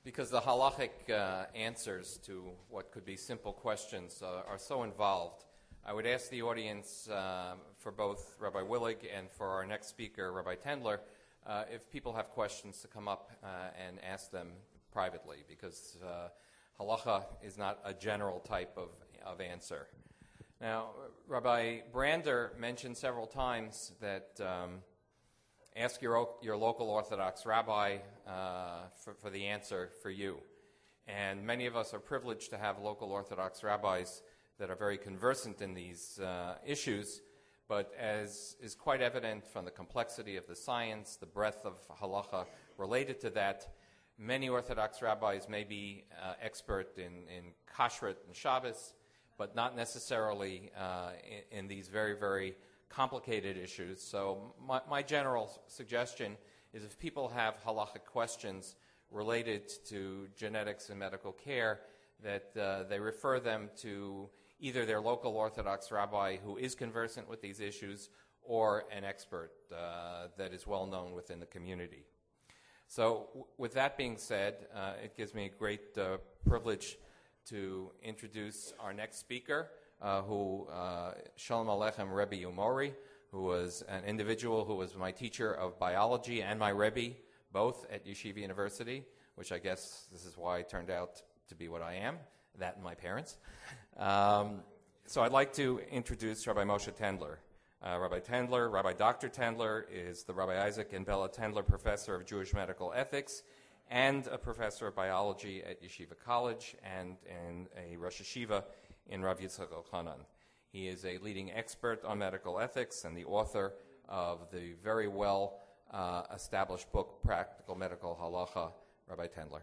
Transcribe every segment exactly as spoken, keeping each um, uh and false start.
Because the halachic uh, answers to what could be simple questions uh, are so involved, I would ask the audience uh, for both Rabbi Willig and for our next speaker, Rabbi Tendler, uh, if people have questions to come up uh, and ask them privately, because uh, halacha is not a general type of, of answer. Now, Rabbi Brander mentioned several times that um, ask your, your local Orthodox rabbi uh, for, for the answer for you. And many of us are privileged to have local Orthodox rabbis that are very conversant in these uh, issues, but as is quite evident from the complexity of the science, the breadth of halacha related to that, many Orthodox rabbis may be uh, expert in, in kashrut and Shabbos, but not necessarily uh, in, in these very, very complicated issues. So my, my general suggestion is if people have halachic questions related to genetics and medical care, that uh, they refer them to either their local Orthodox rabbi who is conversant with these issues or an expert uh, that is well known within the community. So w- with that being said, uh, it gives me a great uh, privilege to introduce our next speaker, uh, who uh, Shalom Aleichem Rebbe Umori, who was an individual who was my teacher of biology and my Rebbe, both at Yeshiva University, which I guess this is why I turned out to be what I am, that and my parents. Um, so I'd like to introduce Rabbi Moshe Tendler. Uh, Rabbi Tendler, Rabbi Doctor Tendler, is the Rabbi Isaac and Bella Tendler Professor of Jewish Medical Ethics and a professor of biology at Yeshiva College and, and a Rosh Yeshiva in Rav Yitzchak Elchanan. He is a leading expert on medical ethics and the author of the very well uh, established book, Practical Medical Halacha. Rabbi Tendler.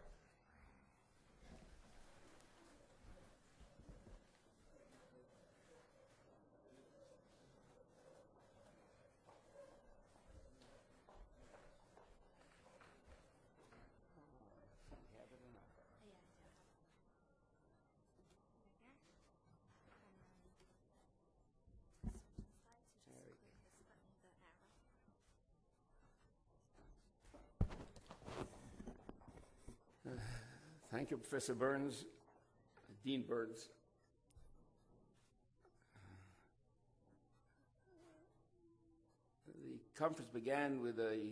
Thank you, Professor Burns, Dean Burns. The conference began with a,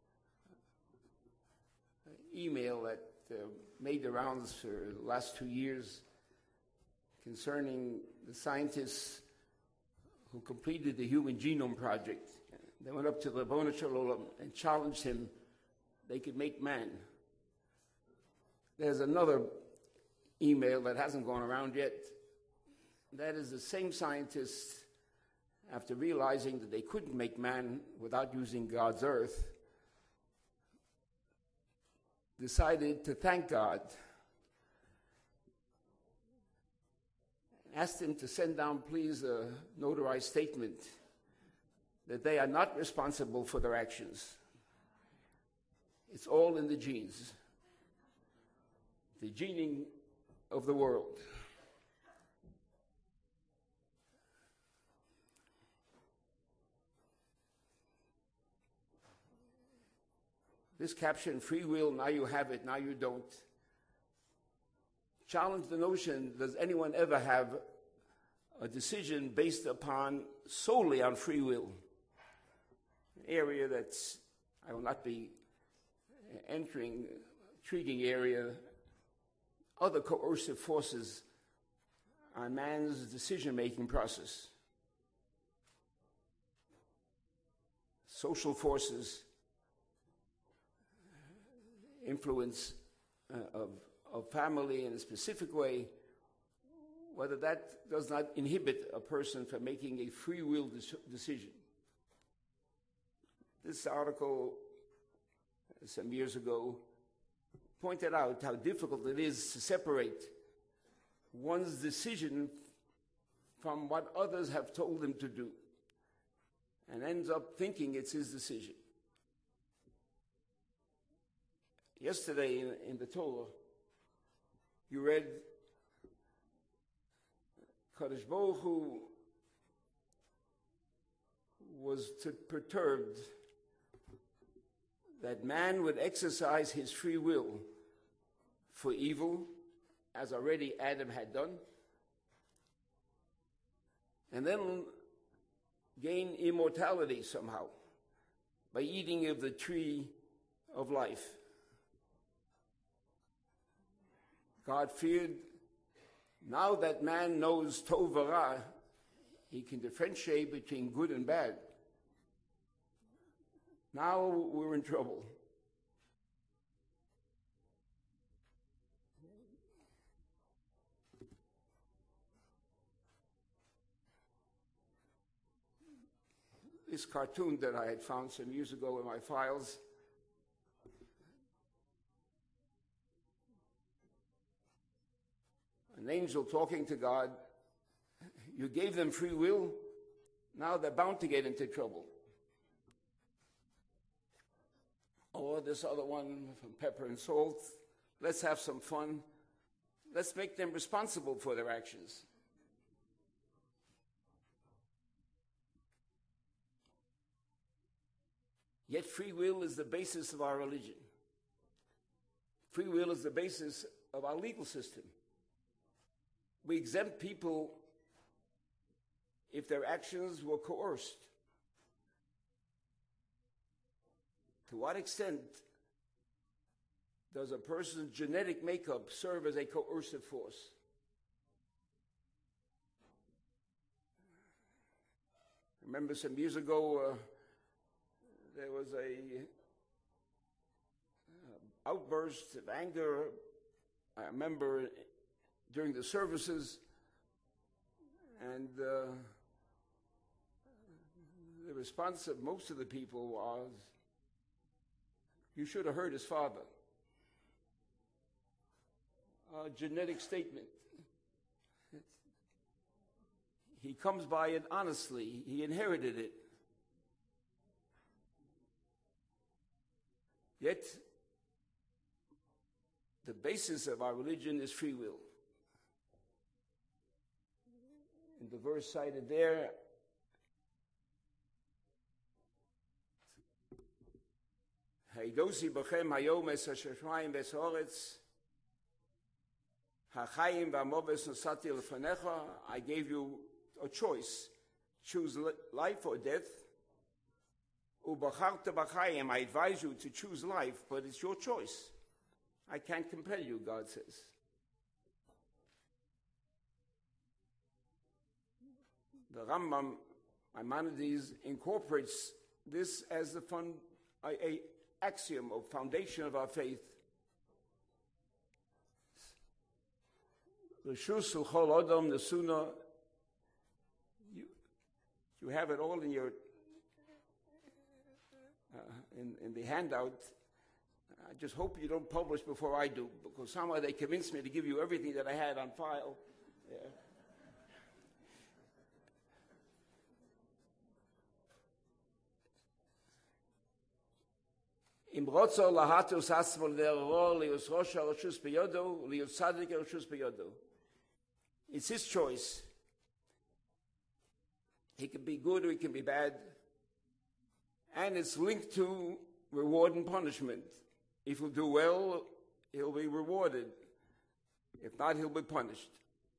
a email that uh, made the rounds for the last two years concerning the scientists who completed the Human Genome Project. They went up to Rabboni Shalom and challenged him they could make man. There's another email that hasn't gone around yet. That is the same scientists, after realizing that they couldn't make man without using God's earth, decided to thank God. Asked him to send down, please, a notarized statement that they are not responsible for their actions. It's all in the genes. The gening of the world. This caption, free will, now you have it, now you don't, challenge the notion, does anyone ever have a decision based upon, solely on free will? An area that's, I will not be entering, intriguing area. Other coercive forces on man's decision-making process. Social forces, influence uh, of, of family in a specific way, whether that does not inhibit a person from making a free will de- decision. This article, some years ago, pointed out how difficult it is to separate one's decision from what others have told him to do, and ends up thinking it's his decision. Yesterday in, in the Torah, you read Kadosh Baruch Hu was to perturbed that man would exercise his free will for evil, as already Adam had done, and then gain immortality somehow by eating of the tree of life. God feared, now that man knows tov v'ra, he can differentiate between good and bad. Now we're in trouble. This cartoon that I had found some years ago in my files, an angel talking to God, you gave them free will, now they're bound to get into trouble. Or this other one from Pepper and Salt, let's have some fun. Let's make them responsible for their actions. Yet free will is the basis of our religion. Free will is the basis of our legal system. We exempt people if their actions were coerced. To what extent does a person's genetic makeup serve as a coercive force? I remember some years ago, uh, there was a uh, outburst of anger. I remember during the services, and uh, the response of most of the people was, "You should have heard his father." A genetic statement. He comes by it honestly. He inherited it. Yet, the basis of our religion is free will. In the verse cited there, Heidosi b'chem hayom es hashmayim v'esoretz hachayim v'amobes nosati lefanecha. I gave you a choice. Choose life or death. Ubacharta b'chayim. I advise you to choose life, but it's your choice. I can't compel you, God says. The Rambam, Maimonides, incorporates this as the fun, a, a axiom or foundation of our faith. Reshus l'chol adam nesuna. You, you have it all in your uh, in, in the handout. I just hope you don't publish before I do, because somehow they convinced me to give you everything that I had on file. Yeah. Im rotzo lahatus asmol deror lius rosha roshus beyodo lius sadik roshus beyodo. It's his choice. He can be good or he can be bad, and it's linked to reward and punishment. If he'll do well, he'll be rewarded. If not, he'll be punished.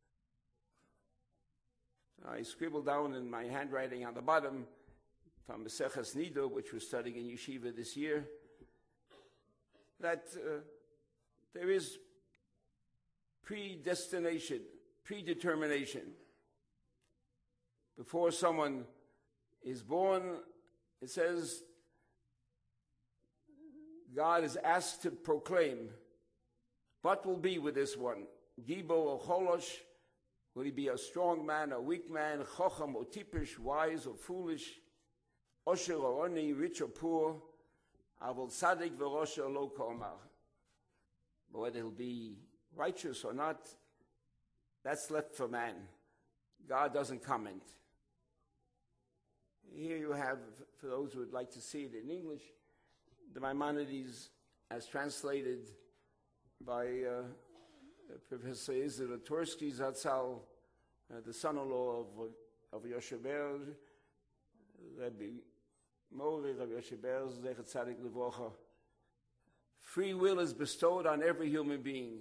I scribbled down in my handwriting on the bottom from Maseches Nido, which we're studying in Yeshiva this year, that uh, there is predestination, predetermination. Before someone is born, it says God is asked to proclaim what will be with this one. Gibo or Cholosh, will he be a strong man, a weak man, Chocham or Tipish, wise or foolish, Osher or Oni, rich or poor, Avol Sadik v'Rosha lo Komar. But whether he'll be righteous or not, that's left for man. God doesn't comment. Here you have, for those who would like to see it in English, the Maimonides as translated by uh, Professor Israel Tursky Zatzal, uh, the son-in-law of, of Yosheber, Rabbi Mori, Rabbi Yosheber, Zechat Tzadik Livrocha, free will is bestowed on every human being.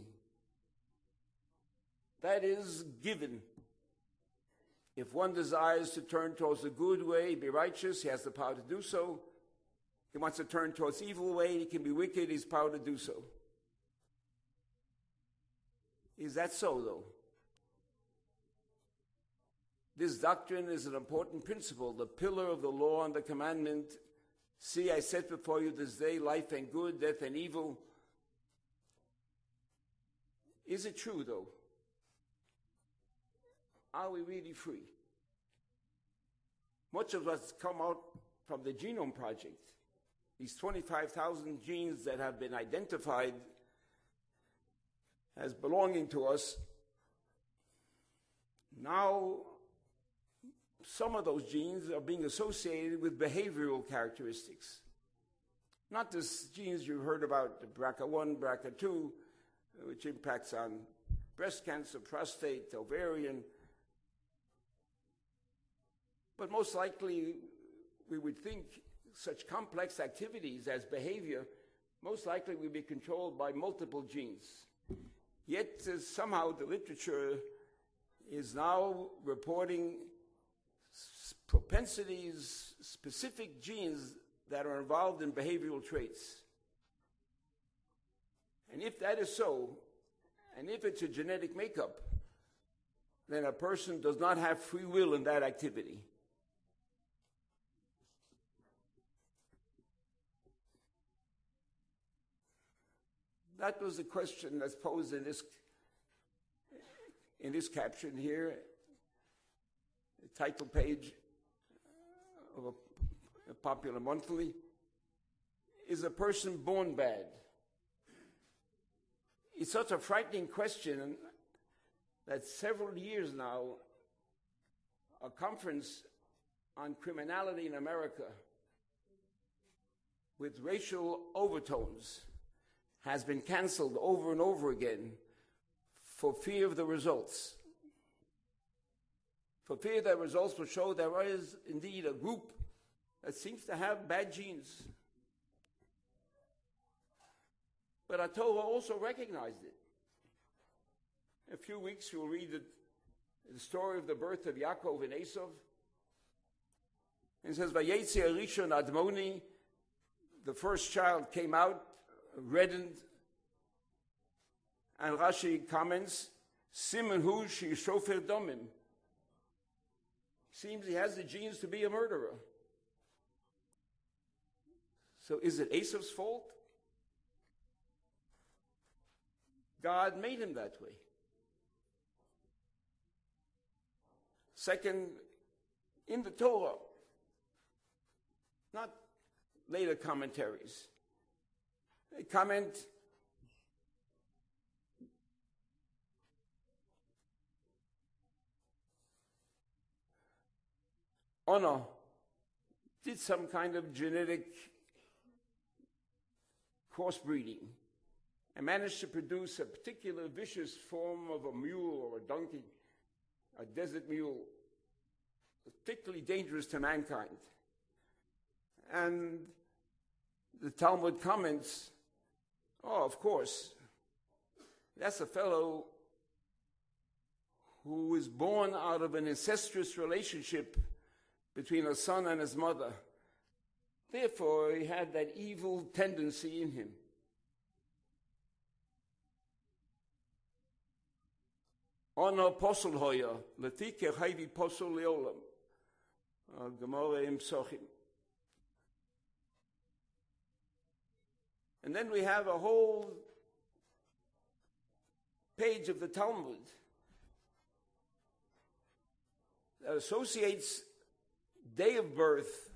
That is given. If one desires to turn towards the good way, be righteous, he has the power to do so. He wants to turn towards evil way, he can be wicked, he's power to do so. Is that so, though? This doctrine is an important principle, the pillar of the law and the commandment. See, I set before you this day life and good, death and evil. Is it true, though? Are we really free? Much of us come out from the Genome Project. These twenty-five thousand genes that have been identified as belonging to us. Now, some of those genes are being associated with behavioral characteristics. Not just genes you've heard about, the B R C A one, B R C A two, which impacts on breast cancer, prostate, ovarian. But most likely, we would think such complex activities as behavior, most likely will be controlled by multiple genes. Yet uh, somehow the literature is now reporting s- propensities, specific genes that are involved in behavioral traits. And if that is so, and if it's a genetic makeup, then a person does not have free will in that activity. That was the question that's posed in this, in this caption here, the title page of a, a popular monthly. Is a person born bad? It's such a frightening question that several years now, a conference on criminality in America with racial overtones has been canceled over and over again for fear of the results. For fear that results will show there is indeed a group that seems to have bad genes. But our Torah also recognized it. In a few weeks you'll read the, the story of the birth of Yaakov and Esav. And it says, Vayetzi Arishon Admoni, the first child came out, reddened, and Rashi comments, Siman hu she shofer domim. Seems he has the genes to be a murderer. So is it Esav's fault? God made him that way. Second, in the Torah, not later commentaries, they comment Ono did some kind of genetic crossbreeding and managed to produce a particular vicious form of a mule or a donkey, a desert mule, particularly dangerous to mankind. And the Talmud comments, oh, of course, that's a fellow who was born out of an incestuous relationship between a son and his mother. Therefore, he had that evil tendency in him. Ono posel hoya, letike hayvi posel leolam. Gemara im Sochim. And then we have a whole page of the Talmud that associates day of birth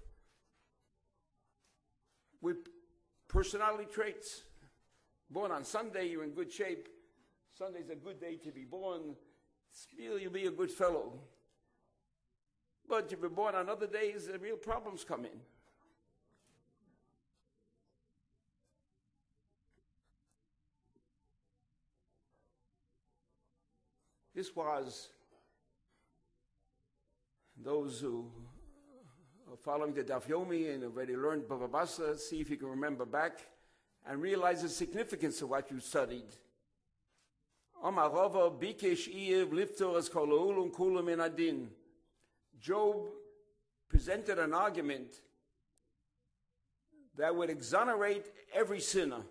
with personality traits. Born on Sunday, you're in good shape. Sunday's a good day to be born. Still, you'll be a good fellow. But if you're born on other days, the real problems come in. This was, those who are following the Daf Yomi and already learned Bava Basra, see if you can remember back and realize the significance of what you studied. Amar Rava bikesh Iyov liftor es kol ha'olam kulo min hadin. Job presented an argument that would exonerate every sinner.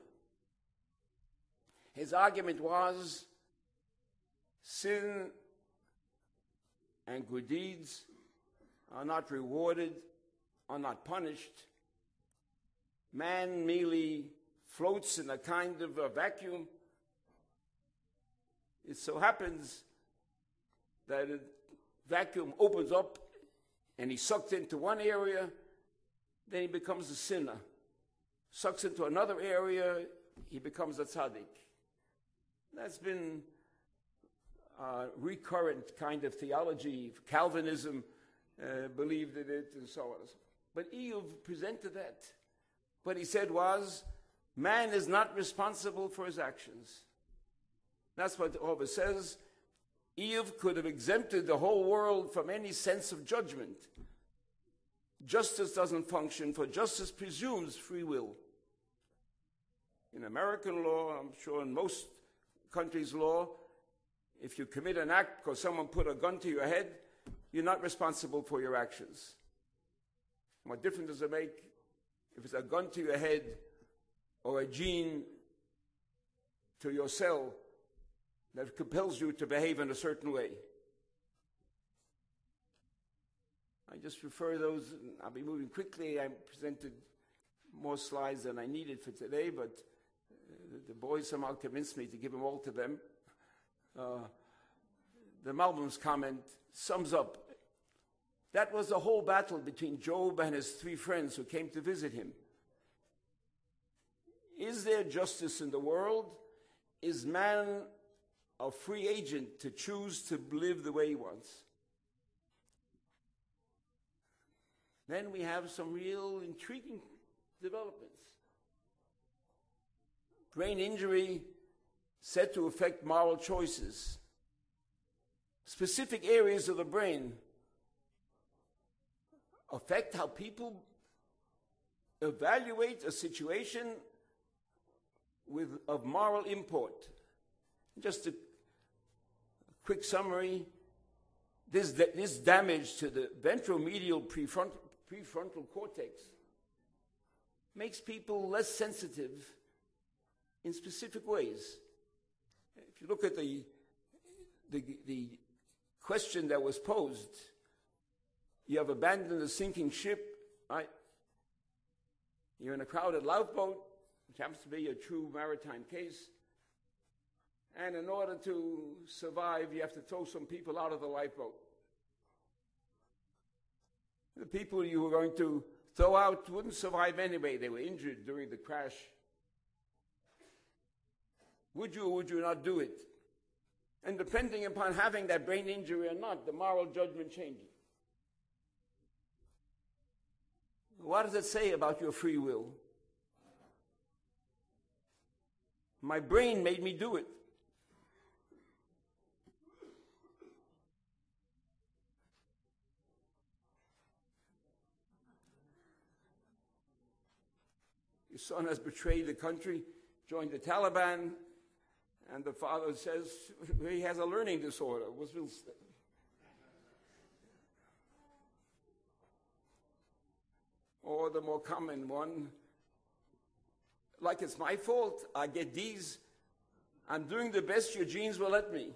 His argument was sin and good deeds are not rewarded, are not punished. Man merely floats in a kind of a vacuum. It so happens that a vacuum opens up and he's sucked into one area, then he becomes a sinner. Sucks into another area, he becomes a tzaddik. That's been a recurrent kind of theology. Calvinism uh, believed in it and so on. But Iyov presented that. What he said was, man is not responsible for his actions. That's what Rava says. Iyov could have exempted the whole world from any sense of judgment. Justice doesn't function, for justice presumes free will. In American law, I'm sure in most countries' law, if you commit an act because someone put a gun to your head, you're not responsible for your actions. What difference does it make if it's a gun to your head or a gene to your cell that compels you to behave in a certain way? I just refer those, I'll be moving quickly. I presented more slides than I needed for today, but uh, the boys somehow convinced me to give them all to them. Uh, the Malbim's comment sums up. That was the whole battle between Job and his three friends who came to visit him. Is there justice in the world? Is man a free agent to choose to live the way he wants? Then we have some real intriguing developments. Brain injury said to affect moral choices. Specific areas of the brain affect how people evaluate a situation with of moral import. Just a quick summary. This, this damage to the ventromedial prefrontal, prefrontal cortex makes people less sensitive in specific ways. If you look at the, the, the question that was posed, you have abandoned a sinking ship, right? You're in a crowded lifeboat, which happens to be a true maritime case. And in order to survive, you have to throw some people out of the lifeboat. The people you were going to throw out wouldn't survive anyway. They were injured during the crash. Would you or would you not do it? And depending upon having that brain injury or not, the moral judgment changes. What does it say about your free will? My brain made me do it. Your son has betrayed the country, joined the Taliban, and the father says he has a learning disorder. Or the more common one, like it's my fault, I get D's. I'm doing the best your genes will let me.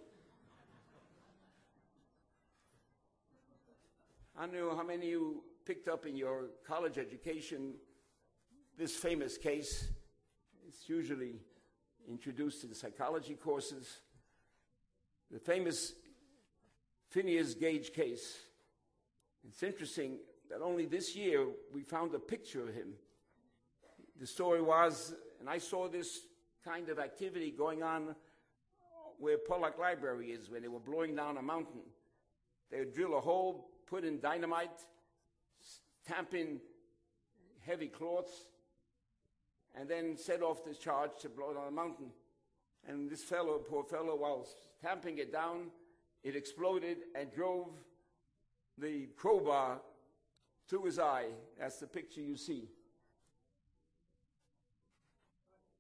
I don't know how many of you picked up in your college education this famous case. It's usually introduced in psychology courses. The famous Phineas Gage case. It's interesting that only this year we found a picture of him. The story was, and I saw this kind of activity going on where Pollock Library is, when they were blowing down a mountain. They would drill a hole, put in dynamite, tamp in heavy cloths, and then set off this charge to blow down the mountain. And this fellow, poor fellow, while tamping it down, it exploded and drove the crowbar through his eye. That's the picture you see.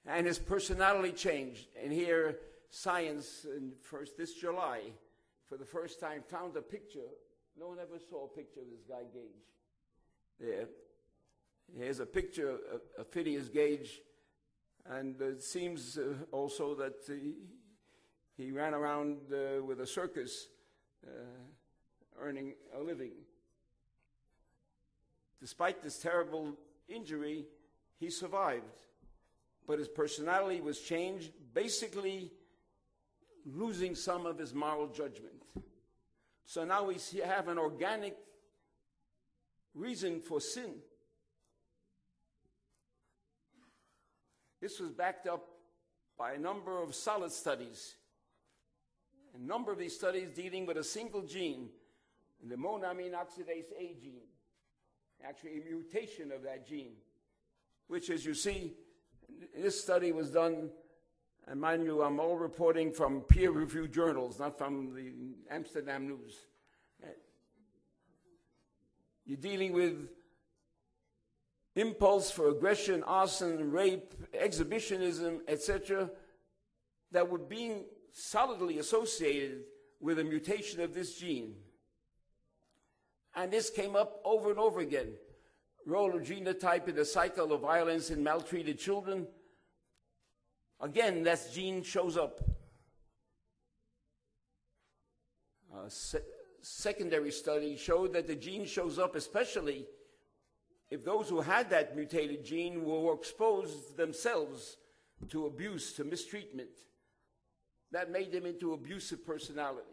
and his personality changed. And here, science, in first this July, for the first time, found a picture. No one ever saw a picture of this guy Gage. There, here's a picture of, of Phineas Gage, and it seems uh, also that he, he ran around uh, with a circus, uh, earning a living. Despite this terrible injury, he survived. But his personality was changed, basically losing some of his moral judgment. So now we see, have an organic reason for sin. This was backed up by a number of solid studies. A number of these studies dealing with a single gene, the monoamine oxidase A gene. Actually, a mutation of that gene, which, as you see, this study was done, and mind you, I'm all reporting from peer-reviewed journals, not from the Amsterdam News. You're dealing with impulse for aggression, arson, rape, exhibitionism, et cetera, that were being solidly associated with a mutation of this gene. And this came up over and over again. Role of genotype in the cycle of violence in maltreated children. Again, that gene shows up. A se- secondary study showed that the gene shows up especially if those who had that mutated gene were exposed themselves to abuse, to mistreatment. That made them into abusive personalities.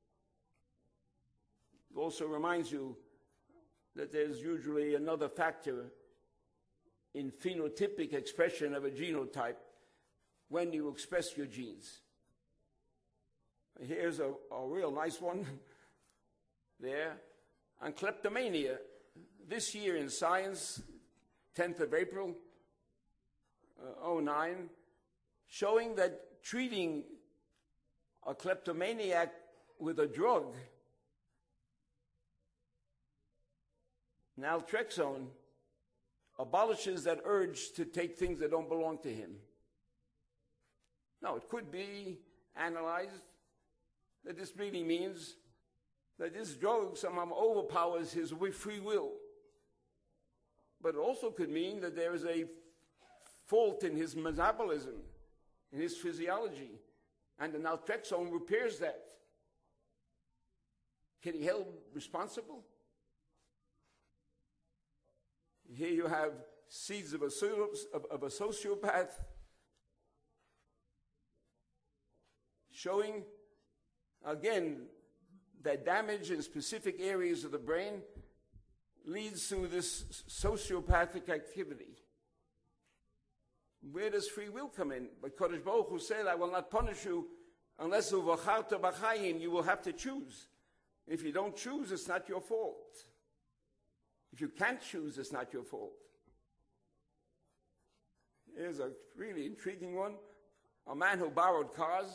It also reminds you that there's usually another factor in phenotypic expression of a genotype when you express your genes. Here's a, a real nice one there on kleptomania. This year in Science, tenth of April, uh, oh nine, showing that treating a kleptomaniac with a drug, naltrexone, abolishes that urge to take things that don't belong to him. Now, it could be analyzed that this really means that this drug somehow overpowers his free will. But it also could mean that there is a fault in his metabolism, in his physiology, and the naltrexone repairs that. Can he be held responsible? Here you have seeds of a, of, of a sociopath showing, again, that damage in specific areas of the brain leads to this sociopathic activity. Where does free will come in? But Kodesh Baruch Hu said, I will not punish you unless you v'charta b'chayim, you will have to choose. If you don't choose, it's not your fault. If you can't choose, it's not your fault. Here's a really intriguing one. A man who borrowed cars,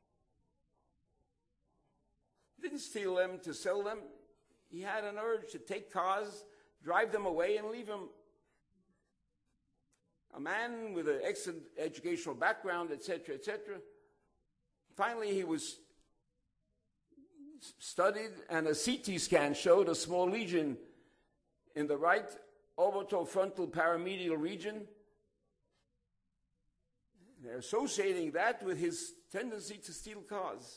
didn't steal them to sell them. He had an urge to take cars, drive them away, and leave them. A man with an excellent educational background, et cetera, et cetera. Finally, he was studied, and a C T scan showed a small lesion in the right orbitofrontal paramedial region. They're associating that with his tendency to steal cars.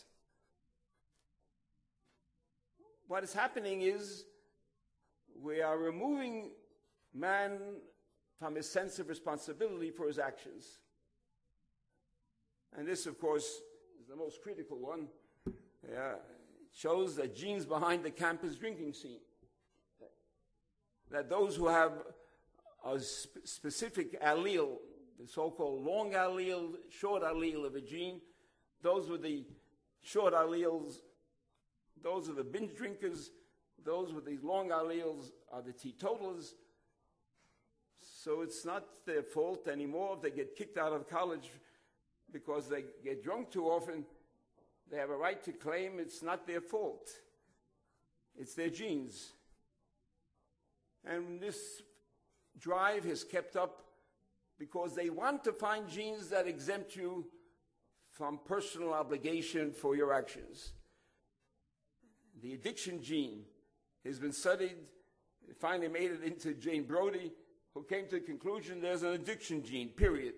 What is happening is we are removing man from his sense of responsibility for his actions. And this, of course, is the most critical one. Yeah, it shows the genes behind the campus drinking scene. That those who have a sp- specific allele, the so-called long allele, short allele of a gene, those with the short alleles, those are the binge drinkers, those with these long alleles are the teetotalers. So it's not their fault anymore if they get kicked out of college because they get drunk too often. They have a right to claim it's not their fault. It's their genes. And this drive has kept up because they want to find genes that exempt you from personal obligation for your actions. The addiction gene has been studied, finally made it into Jane Brody, who came to the conclusion there's an addiction gene, period.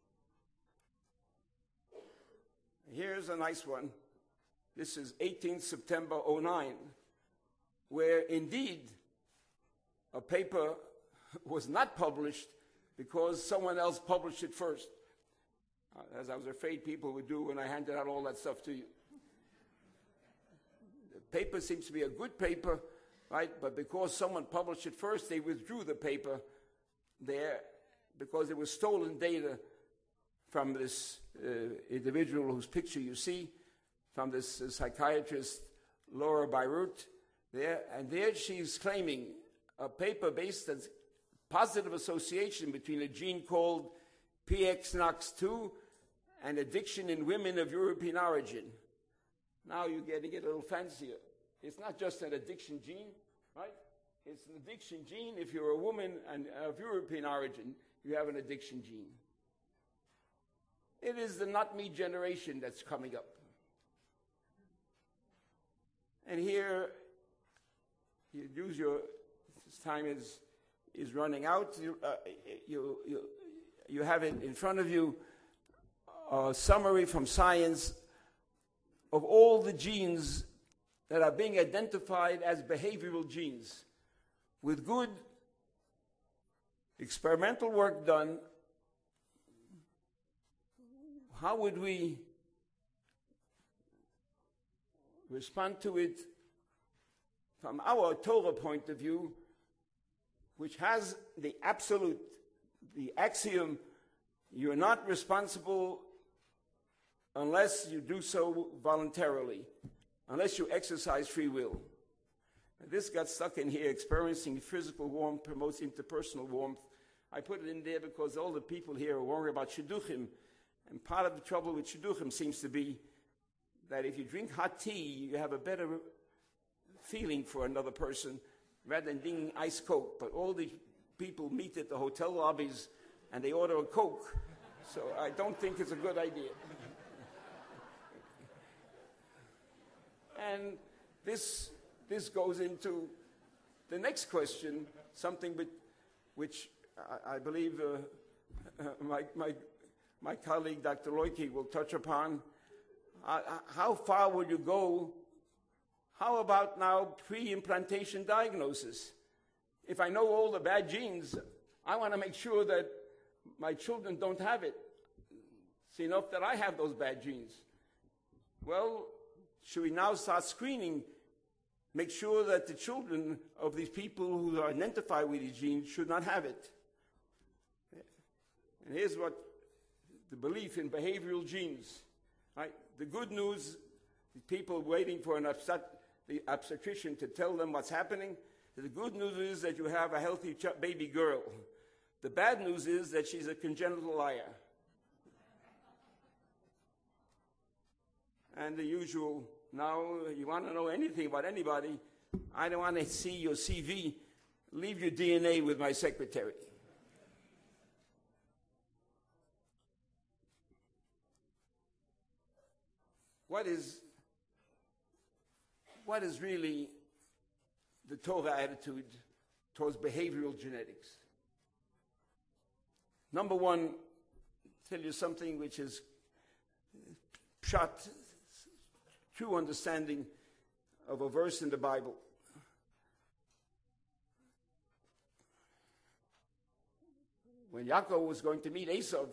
Here's a nice one. This is eighteenth September oh nine, where indeed a paper was not published because someone else published it first, uh, as I was afraid people would do when I handed out all that stuff to you. The paper seems to be a good paper, right? But because someone published it first, they withdrew the paper there because it was stolen data from this uh, individual whose picture you see, from this uh, psychiatrist Laura Beirut there, and there she's claiming a paper based on positive association between a gene called P X N O X two and addiction in women of European origin. Now you're getting it a little fancier. It's not just an addiction gene, right? It's an addiction gene. If you're a woman and of European origin, you have an addiction gene. It is the not me generation that's coming up. And here, you use your, this time is, is running out. You, uh, you, you, you have it in front of you, a summary from Science of all the genes that are being identified as behavioral genes. With good experimental work done, how would we respond to it from our Torah point of view, which has the absolute, the axiom, you're not responsible unless you do so voluntarily, unless you exercise free will. And this got stuck in here, experiencing physical warmth promotes interpersonal warmth. I put it in there because all the people here are worried about shidduchim, and part of the trouble with shidduchim seems to be that if you drink hot tea, you have a better feeling for another person rather than drinking iced Coke. But all the people meet at the hotel lobbies and they order a Coke. So I don't think it's a good idea. And this, this goes into the next question, something which, which I, I believe uh, uh, my, my, my colleague, Doctor Loike, will touch upon. Uh, how far will you go? How about now pre-implantation diagnosis? If I know all the bad genes, I want to make sure that my children don't have it. It's enough that I have those bad genes. Well, should we now start screening, make sure that the children of these people who are identified with these genes should not have it? And here's what the belief in behavioral genes. Right? The good news, people waiting for an obstet- the obstetrician to tell them what's happening. The good news is that you have a healthy ch- baby girl. The bad news is that she's a congenital liar. And the usual, now you want to know anything about anybody, I don't want to see your C V, leave your D N A with my secretary. What is, what is really the Torah attitude towards behavioral genetics? Number one, tell you something which is pshat, true understanding of a verse in the Bible. When Yaakov was going to meet Esav,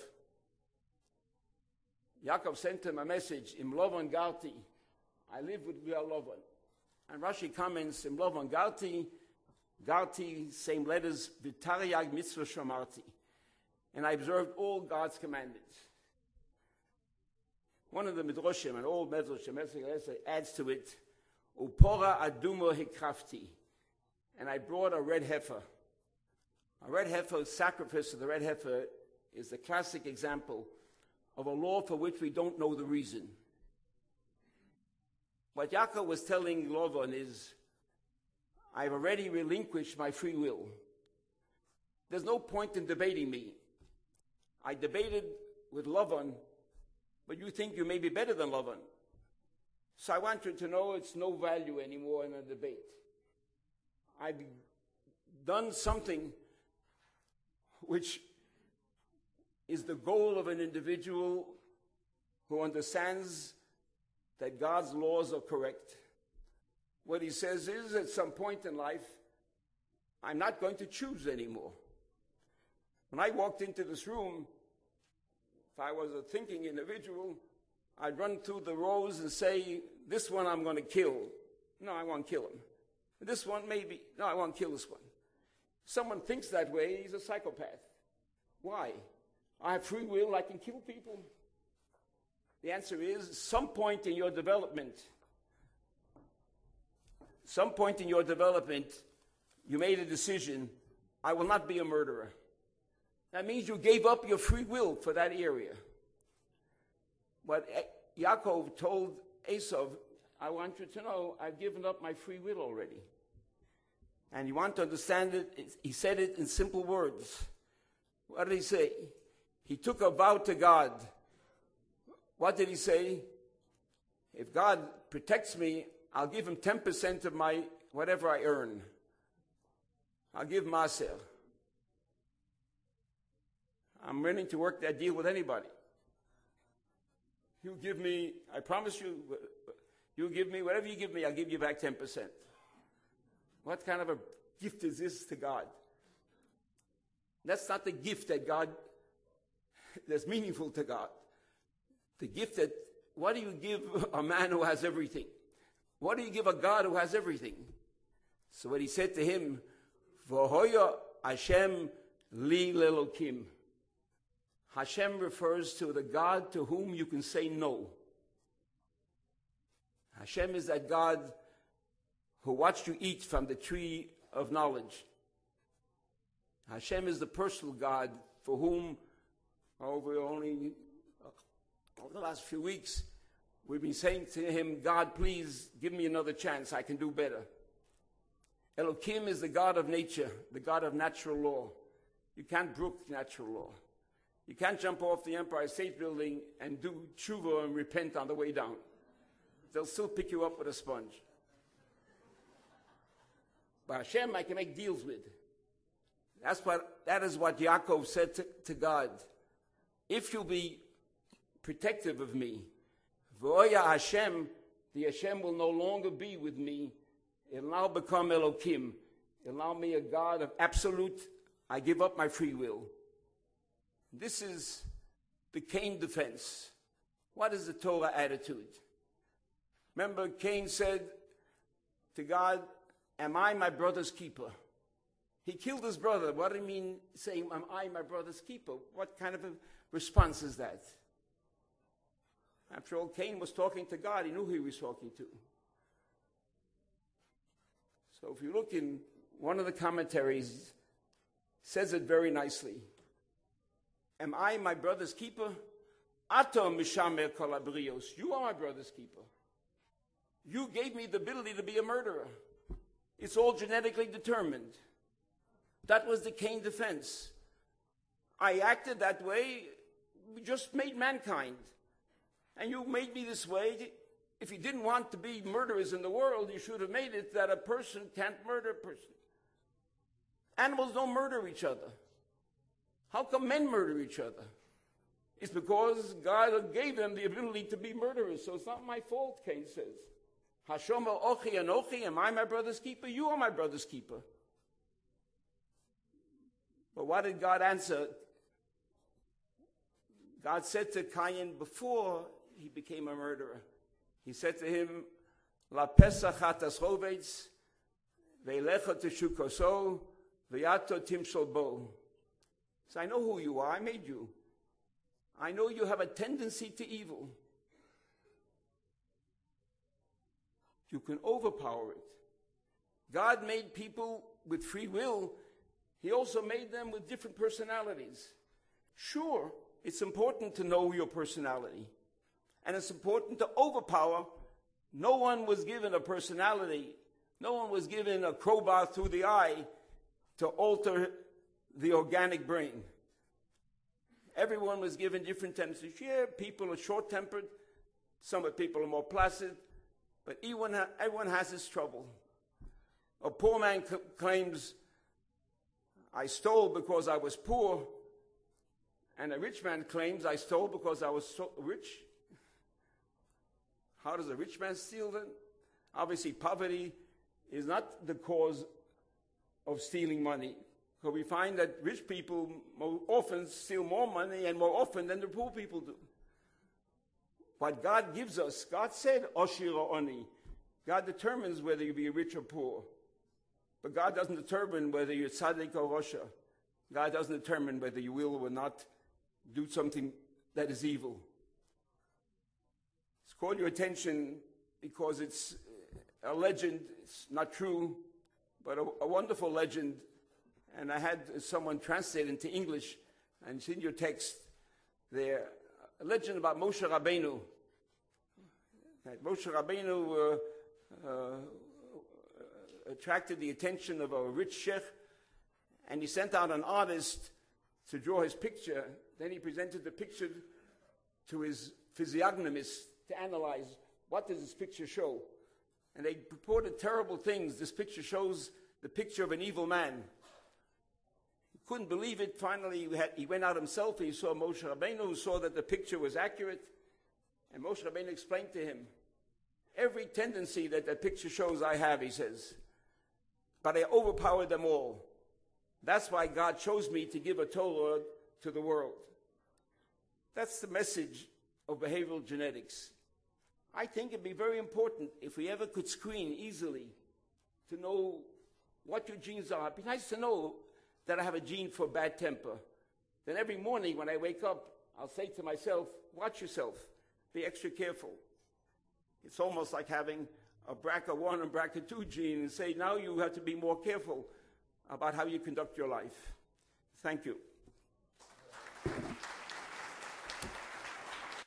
Yaakov sent him a message, Im Lovan Garti, I live with Gal Lovan. And Rashi comments, Im Lovan Garti, Garti, same letters, V'tariag mitzvah shamarti. And I observed all God's commandments. One of the Midrashim, an old Midrashim, adds to it, Upora adumo hikrafti. And I brought a red heifer. A red heifer, sacrifice of the red heifer is the classic example of a law for which we don't know the reason. What Yaakov was telling Lavan is, I've already relinquished my free will. There's no point in debating me. I debated with Lavan, but you think you may be better than Lavan. So I want you to know it's no value anymore in a debate. I've done something which is the goal of an individual who understands that God's laws are correct. What he says is, at some point in life, I'm not going to choose anymore. When I walked into this room, if I was a thinking individual, I'd run through the rows and say, this one I'm going to kill. No, I won't kill him. This one maybe. No, I won't kill this one. Someone thinks that way, he's a psychopath. Why? I have free will, I can kill people. The answer is, some point in your development, some point in your development, you made a decision, I will not be a murderer. That means you gave up your free will for that area. But Yaakov told Esau, I want you to know, I've given up my free will already. And you want to understand it, he said it in simple words. What did he say? He took a vow to God. What did he say? If God protects me, I'll give him ten percent of my whatever I earn. I'll give Maser. I'm willing to work that deal with anybody. You give me, I promise you, you give me, whatever you give me, I'll give you back ten percent. What kind of a gift is this to God? That's not the gift that God, that's meaningful to God. The gift that, what do you give a man who has everything? What do you give a God who has everything? So what he said to him, V'hoya Hashem li lelokim. Hashem refers to the God to whom you can say no. Hashem is that God who watched you eat from the tree of knowledge. Hashem is the personal God for whom, over only over the last few weeks, we've been saying to him, God, please give me another chance. I can do better. Elohim is the God of nature, the God of natural law. You can't brook natural law. You can't jump off the Empire State Building and do tshuva and repent on the way down. They'll still pick you up with a sponge. But Hashem I can make deals with. That's what, that is what Yaakov said to, to God. If you'll be protective of me, V'oya Hashem, the Hashem will no longer be with me. It'll now become Elohim. It'll now be a God of absolute, I give up my free will. This is the Cain defense. What is the Torah attitude? Remember, Cain said to God, am I my brother's keeper? He killed his brother. What do you mean saying, am I my brother's keeper? What kind of a response is that? After all, Cain was talking to God. He knew who he was talking to. So if you look in one of the commentaries, it says it very nicely. Am I my brother's keeper? Ato mishamer kol habrios. You are my brother's keeper. You gave me the ability to be a murderer. It's all genetically determined. That was the Cain defense. I acted that way. We just made mankind. And you made me this way. If you didn't want to be murderers in the world, you should have made it that a person can't murder a person. Animals don't murder each other. How come men murder each other? It's because God gave them the ability to be murderers. So it's not my fault, Cain says. Hashomer ochi anochi, am I my brother's keeper? You are my brother's keeper. But what did God answer? God said to Cain before he became a murderer, he said to him, La pesach hatas chovetz, ve'elecha teshukoso, ve'yato timshol bo. So I know who you are. I made you. I know you have a tendency to evil. You can overpower it. God made people with free will. He also made them with different personalities. Sure, it's important to know your personality. And it's important to overpower. No one was given a personality. No one was given a crowbar through the eye to alter the organic brain. Everyone was given different tendencies. Yeah, people are short-tempered. Some of people are more placid. But everyone, ha- everyone has his trouble. A poor man c- claims, I stole because I was poor. And a rich man claims, I stole because I was so rich. How does a rich man steal then? Obviously, poverty is not the cause of stealing money. Because we find that rich people more often steal more money and more often than the poor people do. What God gives us, God said, Oshir or Oni. God determines whether you be rich or poor. But God doesn't determine whether you're tzaddik or rosha. God doesn't determine whether you will or not do something that is evil. It's called your attention because it's a legend. It's not true, but a, a wonderful legend. And I had someone translate into English, and it's in your text there, a legend about Moshe Rabbeinu. That Moshe Rabbeinu uh, uh, attracted the attention of a rich sheikh, and he sent out an artist to draw his picture. Then he presented the picture to his physiognomist to analyze what does this picture show. And they purported terrible things. This picture shows the picture of an evil man. Couldn't believe it. Finally, he, had, he went out himself. He saw Moshe Rabbeinu, who saw that the picture was accurate. And Moshe Rabbeinu explained to him, every tendency that that picture shows I have, he says. But I overpowered them all. That's why God chose me to give a Torah to the world. That's the message of behavioral genetics. I think it'd be very important if we ever could screen easily to know what your genes are. It'd be nice to know that I have a gene for bad temper. Then every morning when I wake up, I'll say to myself, watch yourself. Be extra careful. It's almost like having a B R C A one and B R C A two gene and say, now you have to be more careful about how you conduct your life. Thank you.